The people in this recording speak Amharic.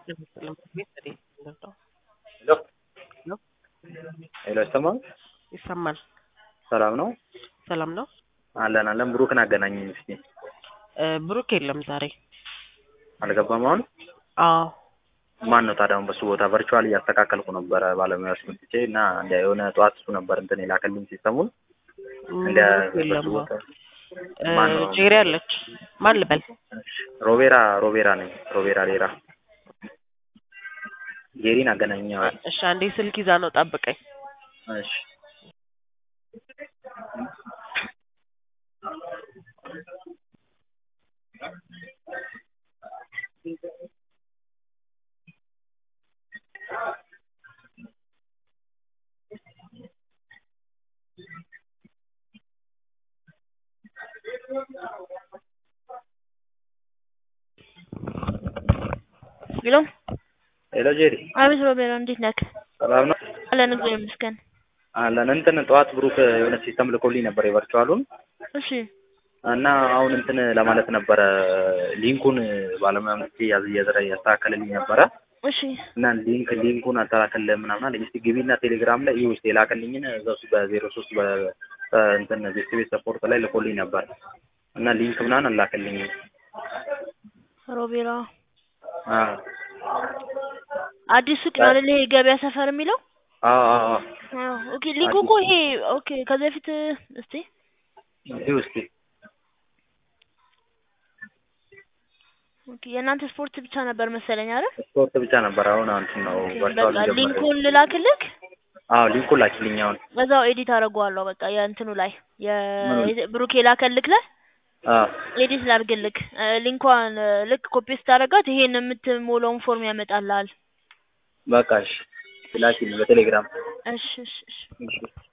ሄሎ ነው ሄሎ ይሰማል? ይሰማል። ሰላም ነው? ሰላም ነው። አለን አለን። ብሩክን አገናኘኝ እስኪ። ብሩክ የለም ዛሬ። አልገባም አሁን? አዎ ማን ነው ታዲያ አሁን በሱ ቦታ? ቨርቹዋል እያስተካከልኩ ነበረ ባለሙያዎች መጥቼ እና እንደ የሆነ ጠዋት እሱ ነበር እንትን የላከልኝ ሲስተሙን እንደ ብሩክ በሱ የለም። ቦታ ማን ነው? ጄሪ አለች። ማን ልበል? ሮቤራ ነኝ። ሮቤራ ሌራ ጄሪን አገናኘዋል። እሺ አንዴ ስልክ ይዛ ነው፣ ጠብቀኝ። እሺ ሄሎ ሄሎ ጄሪ። አቤት ሮቤራ፣ እንዴት ነህ? ሰላም ነው? አለን እግዚአብሔር ይመስገን። አለን። እንትን ጠዋት ብሩክ የሆነ ሲስተም ልኮልኝ ነበር የቨርቹዋሉን እሺ እና አሁን እንትን ለማለት ነበረ ሊንኩን ባለሙያ መጥቼ ያስተካከልልኝ ነበረ እሺ እና ሊንኩን አልተላከልህም ምናምን አለኝ። እስኪ ግቢና ቴሌግራም ላይ ይኸው እስኪ የላከልኝን እዛው በ03 እንትን ቤት ሰፖርት ላይ ልኮልኝ ነበር እና ሊንክ ምናምን አላከልኝም። ሮቤራ አ አዲስ ሱቅ ነው አይደል? ይሄ ገበያ ሰፈር የሚለው? አዎ ኦኬ ሊንኩ እኮ ይሄ ኦኬ። ከዚህ በፊት እስቲ ይኸው እስኪ ኦኬ የእናንተ ስፖርት ብቻ ነበር መሰለኝ አይደል? ስፖርት ብቻ ነበር። አሁን እንትን ነው ቨርቹዋል በቃ ጀመረ። ሊንኩን ልላክልክ። አዎ ሊንኩን ላኪልኝ አሁን። በዛው ኤዲት አደርገዋለሁ። በቃ የእንትኑ ላይ የብሩክ የላከልክ ላይ ኤዲት ላድርግልክ። ሊንኳን ልክ ኮፒ ስታደርጋት ይሄን የምትሞላውን ፎርም ያመጣልሃል። በቃ እሺ ላኪልኝ በቴሌግራም። እሺ እሺ እሺ እሺ